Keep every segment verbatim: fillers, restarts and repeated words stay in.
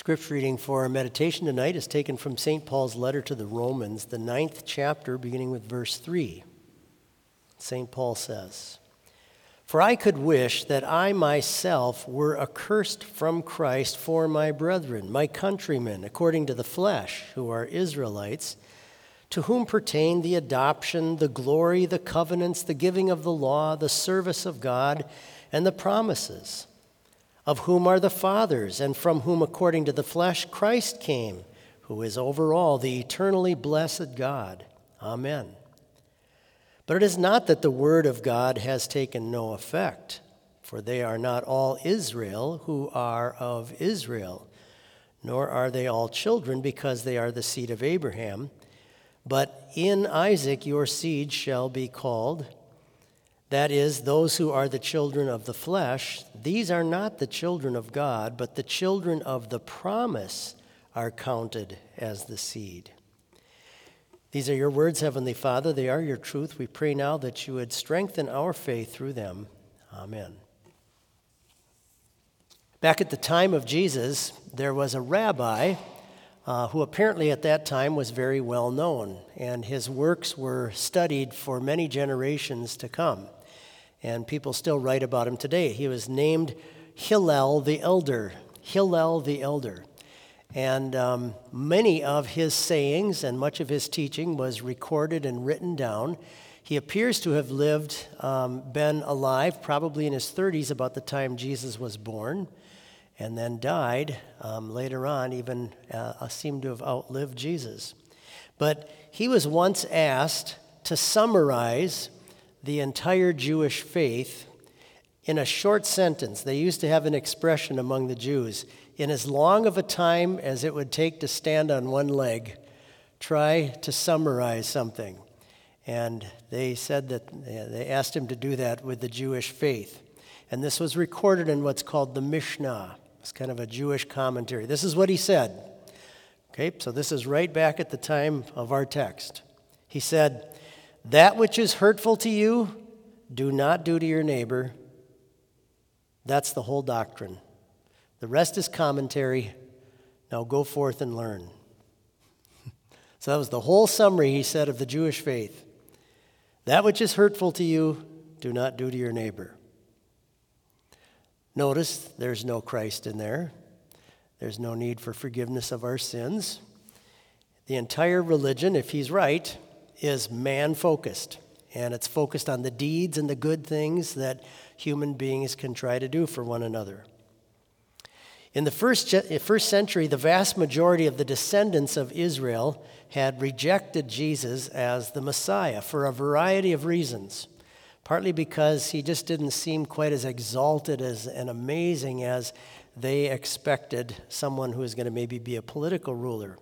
Scripture reading for our meditation tonight is taken from Saint Paul's letter to the Romans, the ninth chapter, beginning with verse three. Saint Paul says, "For I could wish that I myself were accursed from Christ for my brethren, my countrymen, according to the flesh, who are Israelites, to whom pertain the adoption, the glory, the covenants, the giving of the law, the service of God, and the promises, of whom are the fathers, and from whom, according to the flesh, Christ came, who is over all, the eternally blessed God. Amen. But it is not that the word of God has taken no effect, for they are not all Israel who are of Israel, nor are they all children, because they are the seed of Abraham. But in Isaac your seed shall be called. That is, those who are the children of the flesh, these are not the children of God, but the children of the promise are counted as the seed. These are your words, Heavenly Father. They are your truth. We pray now that you would strengthen our faith through them. Amen." Back at the time of Jesus, there was a rabbi uh, who apparently at that time was very well known, and his works were studied for many generations to come. And people still write about him today. He was named Hillel the Elder. Hillel the Elder. And um, many of his sayings and much of his teaching was recorded and written down. He appears to have lived, um, been alive probably in his thirties about the time Jesus was born, and then died um, later on, even uh, seemed to have outlived Jesus. But he was once asked to summarize the entire Jewish faith in a short sentence. They used to have an expression among the Jews: in as long of a time as it would take to stand on one leg, try to summarize something. And they said that they asked him to do that with the Jewish faith. And this was recorded in what's called the Mishnah. It's kind of a Jewish commentary. This is what he said. Okay, so this is right back at the time of our text. He said, "That which is hurtful to you, do not do to your neighbor." That's the whole doctrine. The rest is commentary. Now go forth and learn. So that was the whole summary, he said, of the Jewish faith. That which is hurtful to you, do not do to your neighbor. Notice there's no Christ in there. There's no need for forgiveness of our sins. The entire religion, if he's right, is man-focused. And it's focused on the deeds and the good things that human beings can try to do for one another. In the first, first century, the vast majority of the descendants of Israel had rejected Jesus as the Messiah for a variety of reasons. Partly because he just didn't seem quite as exalted as and amazing as they expected someone who was going to maybe be a political ruler.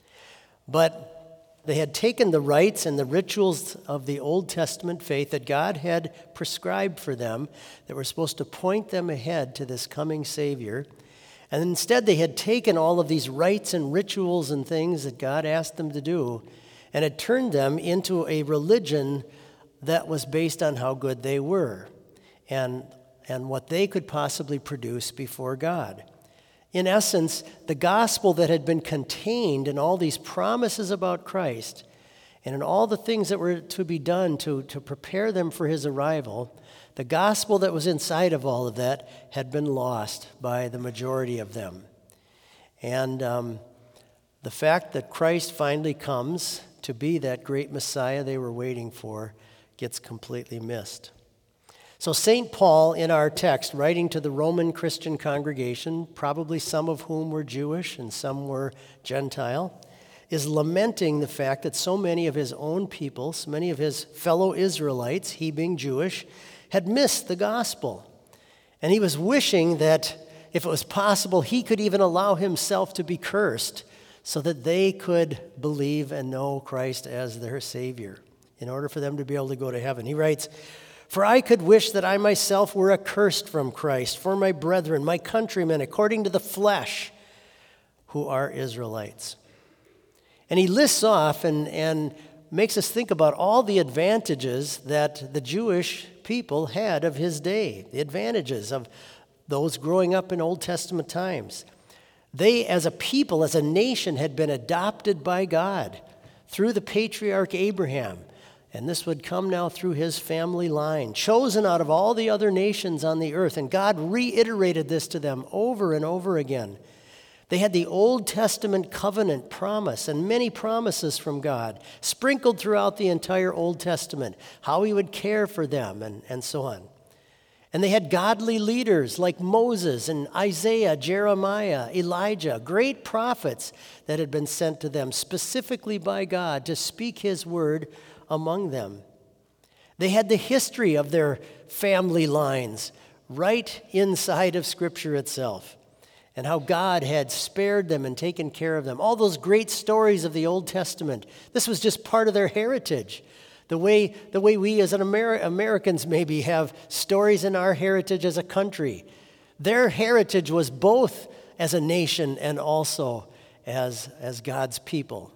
But they had taken the rites and the rituals of the Old Testament faith that God had prescribed for them that were supposed to point them ahead to this coming Savior. And instead they had taken all of these rites and rituals and things that God asked them to do and had turned them into a religion that was based on how good they were and, and what they could possibly produce before God. In essence, the gospel that had been contained in all these promises about Christ and in all the things that were to be done to, to prepare them for his arrival, the gospel that was inside of all of that had been lost by the majority of them. And um, the fact that Christ finally comes to be that great Messiah they were waiting for gets completely missed. So Saint Paul, in our text, writing to the Roman Christian congregation, probably some of whom were Jewish and some were Gentile, is lamenting the fact that so many of his own people, so many of his fellow Israelites, he being Jewish, had missed the gospel. And he was wishing that if it was possible, he could even allow himself to be cursed so that they could believe and know Christ as their Savior in order for them to be able to go to heaven. He writes, "For I could wish that I myself were accursed from Christ for my brethren, my countrymen, according to the flesh, who are Israelites." And he lists off and, and makes us think about all the advantages that the Jewish people had of his day, the advantages of those growing up in Old Testament times. They, as a people, as a nation, had been adopted by God through the patriarch Abraham. And this would come now through his family line, chosen out of all the other nations on the earth. And God reiterated this to them over and over again. They had the Old Testament covenant promise and many promises from God, sprinkled throughout the entire Old Testament, how he would care for them and, and so on. And they had godly leaders like Moses and Isaiah, Jeremiah, Elijah, great prophets that had been sent to them specifically by God to speak his word among them. They had the history of their family lines right inside of Scripture itself, and how God had spared them and taken care of them. All those great stories of the Old Testament, this was just part of their heritage. The way, the way we as an Amer- Americans maybe have stories in our heritage as a country. Their heritage was both as a nation and also as, as God's people.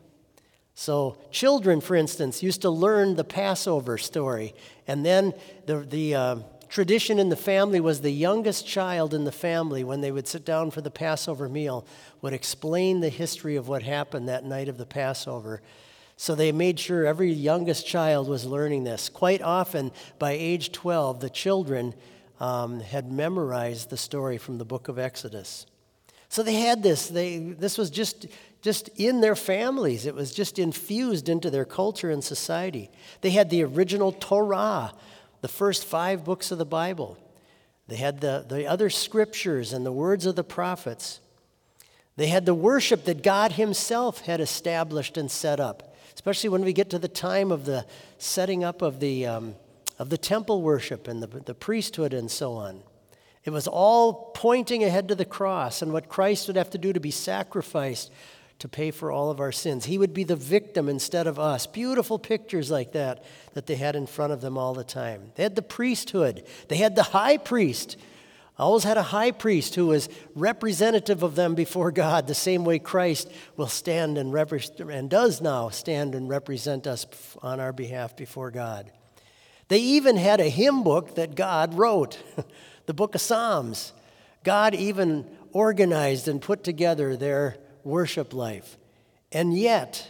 So children, for instance, used to learn the Passover story. And then the, the uh, tradition in the family was the youngest child in the family, when they would sit down for the Passover meal, would explain the history of what happened that night of the Passover. So they made sure every youngest child was learning this. Quite often, by age twelve, the children um, had memorized the story from the book of Exodus. So they had this. They, this was just, just in their families. It was just infused into their culture and society. They had the original Torah, the first five books of the Bible. They had the, the other scriptures and the words of the prophets. They had the worship that God himself had established and set up. Especially when we get to the time of the setting up of the um, of the temple worship and the, the priesthood and so on. It was all pointing ahead to the cross and what Christ would have to do to be sacrificed to pay for all of our sins. He would be the victim instead of us. Beautiful pictures like that that they had in front of them all the time. They had the priesthood. They had the high priest. Always had a high priest who was representative of them before God, the same way Christ will stand and represent, and does now stand and represent us on our behalf before God. They even had a hymn book that God wrote, the book of Psalms. God even organized and put together their worship life. And yet,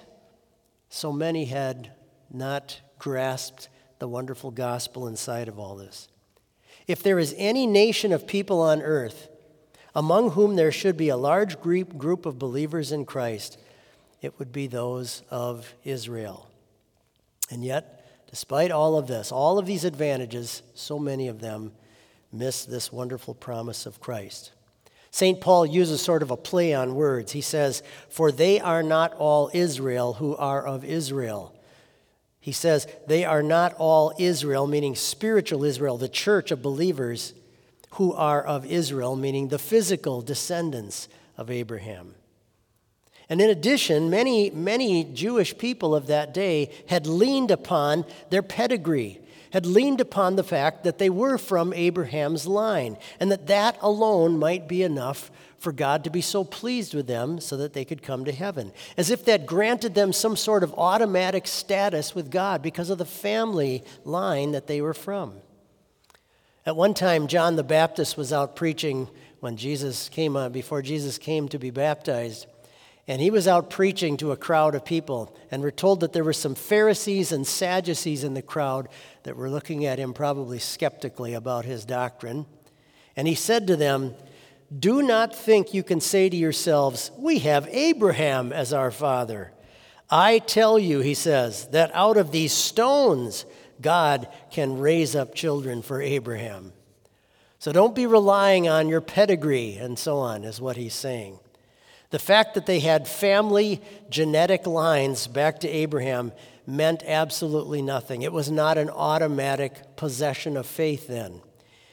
so many had not grasped the wonderful gospel inside of all this. If there is any nation of people on earth among whom there should be a large group of believers in Christ, it would be those of Israel. And yet, despite all of this, all of these advantages, so many of them miss this wonderful promise of Christ. Saint Paul uses sort of a play on words. He says, "For they are not all Israel who are of Israel." He says, they are not all Israel, meaning spiritual Israel, the church of believers who are of Israel, meaning the physical descendants of Abraham. And in addition, many, many Jewish people of that day had leaned upon their pedigree, had leaned upon the fact that they were from Abraham's line, and that that alone might be enough for God to be so pleased with them so that they could come to heaven, as if that granted them some sort of automatic status with God because of the family line that they were from. At one time, John the Baptist was out preaching when Jesus came on, before Jesus came to be baptized, and he was out preaching to a crowd of people, and we're told that there were some Pharisees and Sadducees in the crowd that were looking at him probably skeptically about his doctrine. And he said to them, "Do not think you can say to yourselves, 'We have Abraham as our father.' I tell you," he says, "that out of these stones God can raise up children for Abraham." So don't be relying on your pedigree and so on, is what he's saying. The fact that they had family genetic lines back to Abraham meant absolutely nothing. It was not an automatic possession of faith then.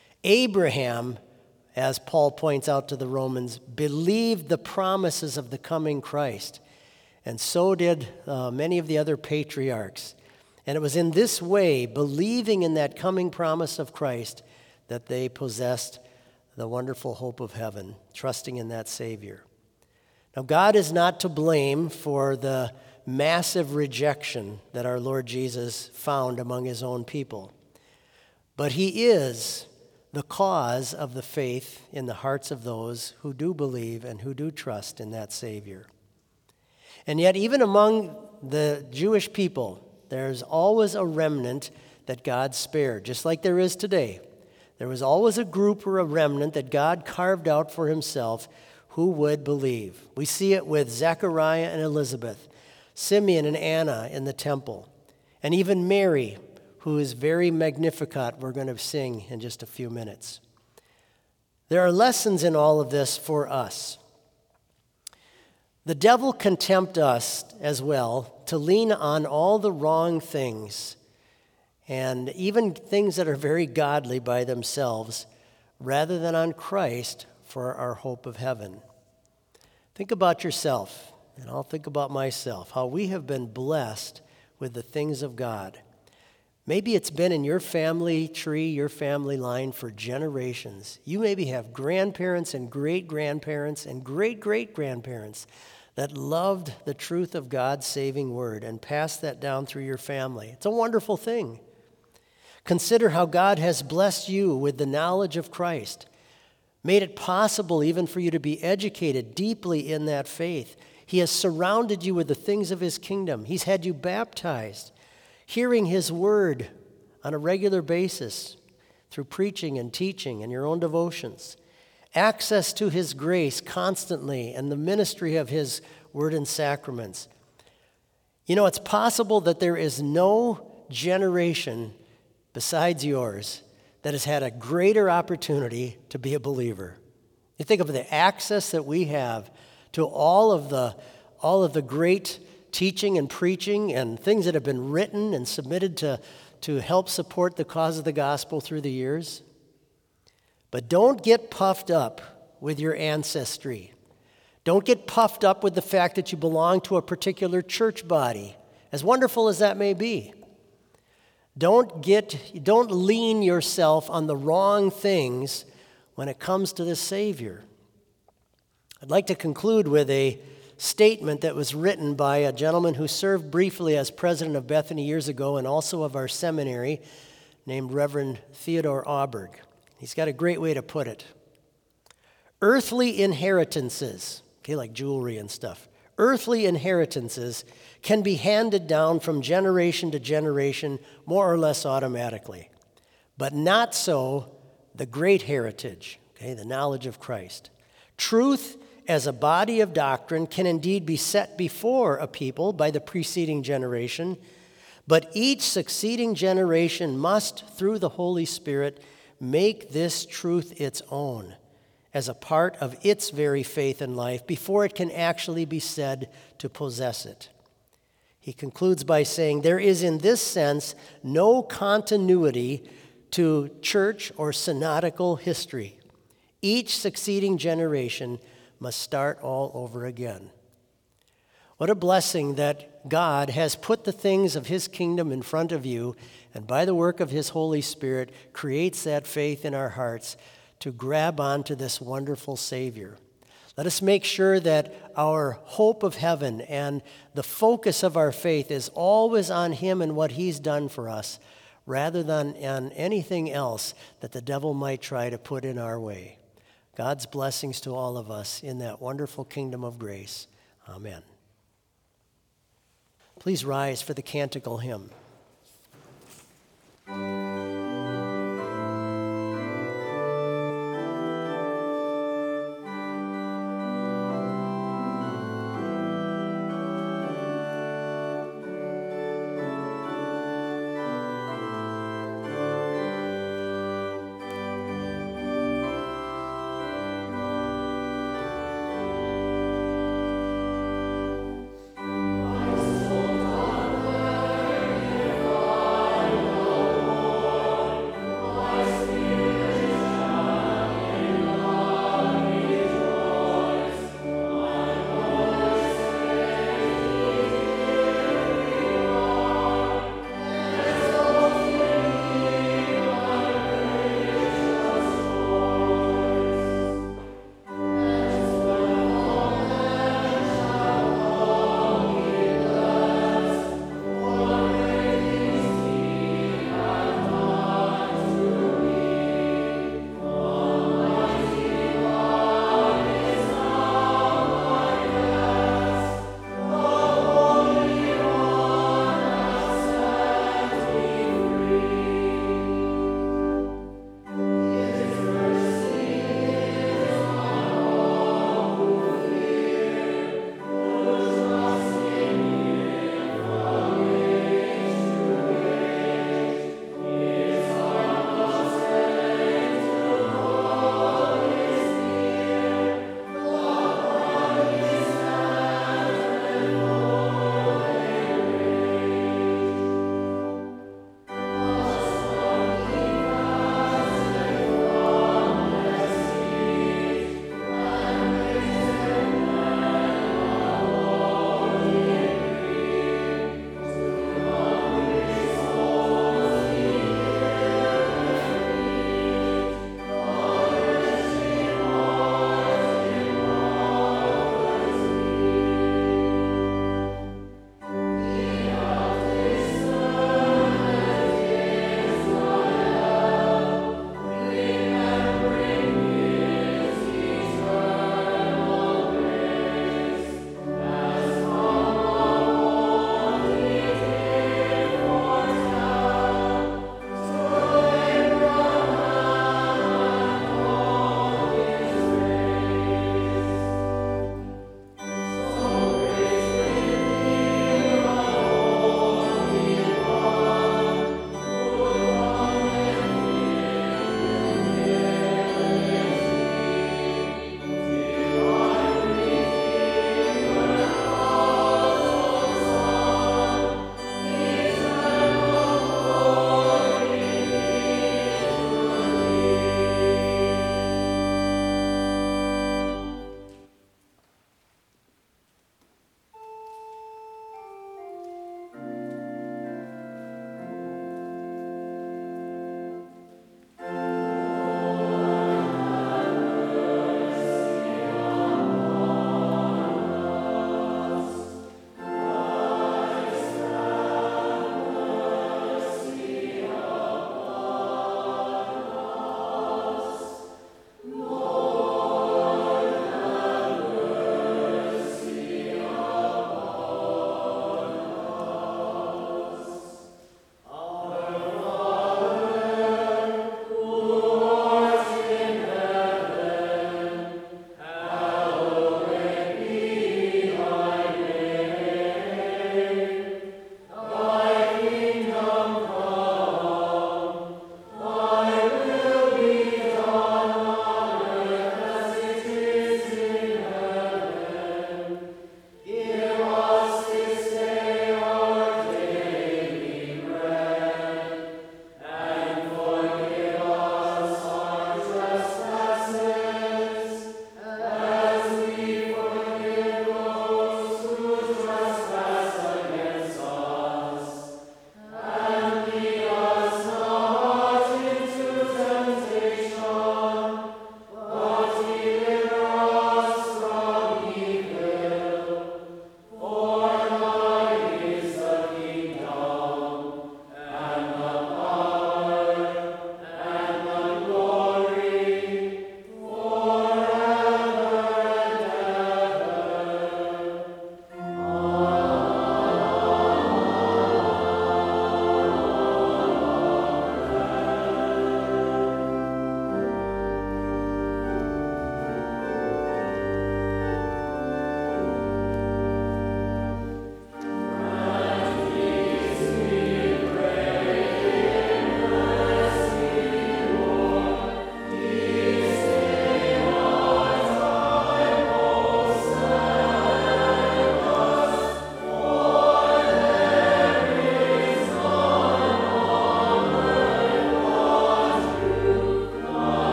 Abraham, as Paul points out to the Romans, believed the promises of the coming Christ. And so did uh, many of the other patriarchs. And it was in this way, believing in that coming promise of Christ, that they possessed the wonderful hope of heaven, trusting in that Savior. Now, God is not to blame for the massive rejection that our Lord Jesus found among his own people. But he is the cause of the faith in the hearts of those who do believe and who do trust in that Savior. And yet, even among the Jewish people, there's always a remnant that God spared, just like there is today. There was always a group or a remnant that God carved out for himself who would believe. We see it with Zechariah and Elizabeth, Simeon and Anna in the temple, and even Mary, who is very Magnificat, we're going to sing in just a few minutes. There are lessons in all of this for us. The devil can tempt us as well to lean on all the wrong things, and even things that are very godly by themselves, rather than on Christ for our hope of heaven. Think about yourself, and I'll think about myself, how we have been blessed with the things of God. Maybe it's been in your family tree, your family line for generations. You maybe have grandparents and great-grandparents and great-great-grandparents that loved the truth of God's saving word and passed that down through your family. It's a wonderful thing. Consider how God has blessed you with the knowledge of Christ, made it possible even for you to be educated deeply in that faith. He has surrounded you with the things of his kingdom. He's had you baptized, hearing his word on a regular basis through preaching and teaching and your own devotions, access to his grace constantly and the ministry of his word and sacraments. You know, it's possible that there is no generation besides yours that has had a greater opportunity to be a believer. You think of the access that we have to all of the all of the great teaching and preaching and things that have been written and submitted to, to help support the cause of the gospel through the years. But don't get puffed up with your ancestry. Don't get puffed up with the fact that you belong to a particular church body, as wonderful as that may be. Don't get, don't lean yourself on the wrong things when it comes to the Savior. I'd like to conclude with a statement that was written by a gentleman who served briefly as president of Bethany years ago and also of our seminary, named Reverend Theodore Auberg. He's got a great way to put it. Earthly inheritances, okay, like jewelry and stuff, earthly inheritances can be handed down from generation to generation more or less automatically, but not so the great heritage, okay, the knowledge of Christ. Truth as a body of doctrine can indeed be set before a people by the preceding generation, but each succeeding generation must, through the Holy Spirit, make this truth its own as a part of its very faith and life before it can actually be said to possess it. He concludes by saying, there is in this sense no continuity to church or synodical history. Each succeeding generation must start all over again. What a blessing that God has put the things of his kingdom in front of you, and by the work of his Holy Spirit creates that faith in our hearts to grab onto this wonderful Savior. Let us make sure that our hope of heaven and the focus of our faith is always on him and what he's done for us, rather than on anything else that the devil might try to put in our way. God's blessings to all of us in that wonderful kingdom of grace. Amen. Please rise for the canticle hymn.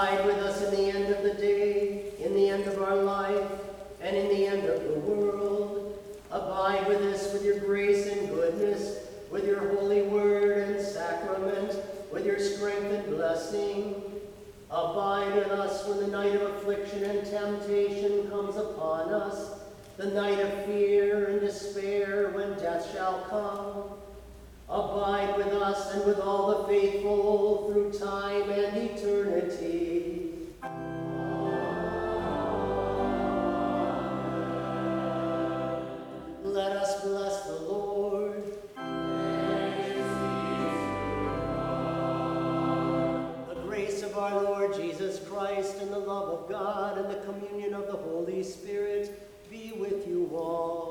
Abide with us in the end of the day, in the end of our life, and in the end of the world. Abide with us with your grace and goodness, with your holy word and sacrament, with your strength and blessing. Abide with us when the night of affliction and temptation comes upon us, the night of fear and despair when death shall come. Abide with us and with all the faithful through time and eternity. Let us bless the Lord. The grace of our Lord Jesus Christ and the love of God and the communion of the Holy Spirit be with you all.